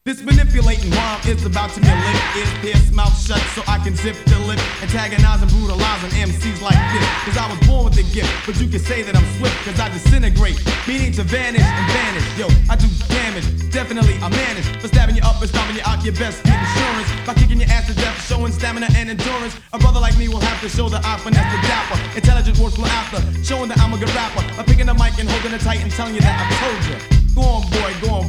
This manipulating rhyme is about to be lit. Ears pierced, mouth shut so I can zip the lip. Antagonize and brutalize on MCs like this. Cause I was born with a gift, but you can say that I'm swift. Cause I disintegrate, meaning to vanish and vanish. Yo, I do damage, definitely I manage. For stabbing you up and stomping you out, your best get insurance. By kicking your ass to death, showing stamina and endurance. A brother like me will have to show that I finesse the dapper. Intelligent words flow after, showing that I'm a good rapper. By picking the mic and holding it tight and telling you that I told you. Go on, boy, go on.